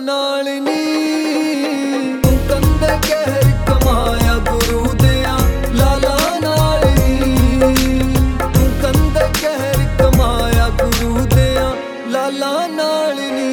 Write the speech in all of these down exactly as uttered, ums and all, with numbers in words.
नाल नी। तू कंधे कहर कमाया गुरु दिया लाला नाल नी। तू कंधे कहर कमाया गुरु दिया लाला नाल नी।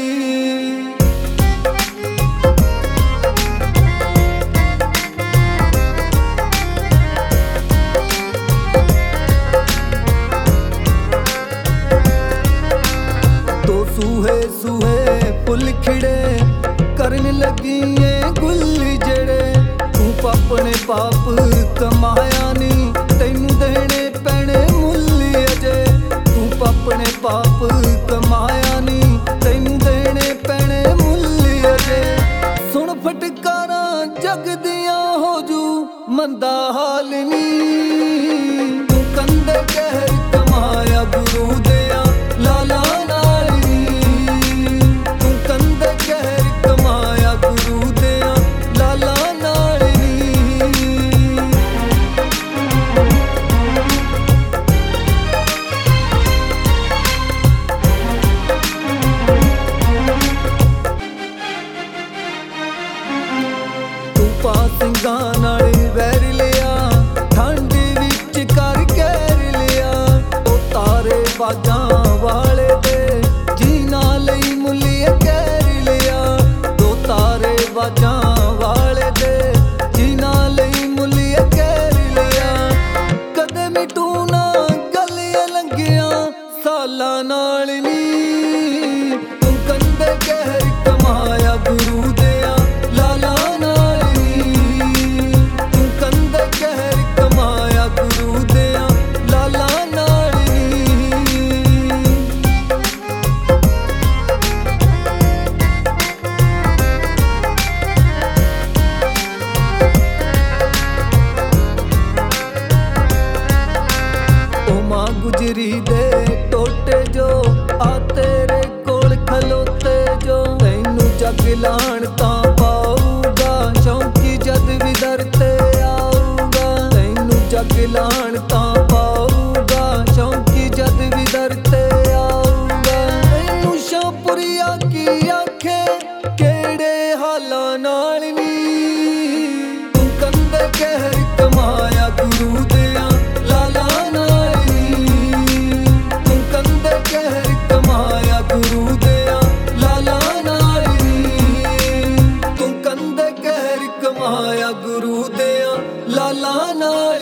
सूहे सूहे फुल खिड़े करन लगी ए गुल जड़े। तू पापने पाप कमाया नी तैनू देने पैने मुल अजे। तू पापने पाप कमाया नी तैनू देने पैने मुल अजे। सुन फटकारा जग दिया हो जू मंदा हाल नी। तू कंधे कहर कमाया गुरु दिया लाला नाल नी। तू कंधे कहर कमाया गुरु दिया लाला नाल नी। तू पा ਸਿੰਘਾਂ ਨਾਲ ਵੈਰ ਲਿਆ ਠੰਡ ਵਿੱਚ ਕਰ ਕਹਿਰ ਲਿਆ। ਉਹ ਤਾਰੇ ਬਾਜਾਂ ਵਾਲੇ ਦੇ ਜੀਣਾ ਲਈ ਮੁੱਲੀਏ ਕਹਿਰ ਲਿਆ। ਦੋ ਤਾਰੇ ਬਾਜਾਂ ਵਾਲੇ ਦੇ ਜੀਣਾ ਲਈ ਮੁੱਲੀਏ ਕਹਿਰ ਲਿਆ। ਕਦੇ ਮਿਟੂ ਨਾ ਗਲੀਆਂ ਲੰਘੀਆਂ ਸਾਲਾਂ ਨਾਲ ਨੀ। ਤੂੰ ਕੰਧੇ ਕਹਿਰ ਕਮਾਇਆ ਗੁਰੂ ਦਿਆ ਲਾਲਾ ਨਾਲ ਨੀ। ਤੂੰ ਕੰਧੇ ਕਹਿਰ ਕਮਾਇਆ ਗੁਰੂ ਦਿਆ ਲਾਲਾ ਨਾਲ ਨੀ। ਮਾਂ ਗੁਜਰੀ ਦੇ ਟੋਟੇ ਜੋ ਆ ਤੇਰੇ ਕੋਲ ਖਲੋਤੇ ਜੋ। ਤੈਨੂੰ ਜੱਗ ਲਾਣ ਤਾਂ ਪਾਊਗਾ ਸ਼ੌਂਕੀ ਜਦ ਵੀ ਦਰ ਤੇ ਆਊਗਾ। ਤੈਨੂੰ ਜੱਗ ਲਾਣ ਤਾਂ ਪਾਊਗਾ ਸ਼ੌਂਕੀ ਜਦ ਵੀ ਦਰ ਤੇ ਆਊਗਾ। ਤੈਨੂੰ ਸ਼ਾਹਪੁਰੀਆ ਕੀ ਆਖੇ ਕਿਹੜੇ ਹਾਲਾਂ ਨਾਲ ਨੀ। ਤੂੰ ਕੰਧੇ ਕਹਿਰ ਕਮਾਇਆ ਗੁਰੂ ਦਿਆ ਲਾਲਾ ਨਾਲ ਨੀ। ਤੂੰ ਕੰਧੇ ਕਹਿਰ ਕਮਾਇਆ ਗੁਰੂ ਦਿਆ ਲਾਲਾ ਨਾਲ ਨੀ। ਤੂੰ ਕੰਧੇ ਕਹਿਰ ਕਮਾਇਆ ਗੁਰੂ ਦਿਆ ਲਾਲਾ ਨਾਲ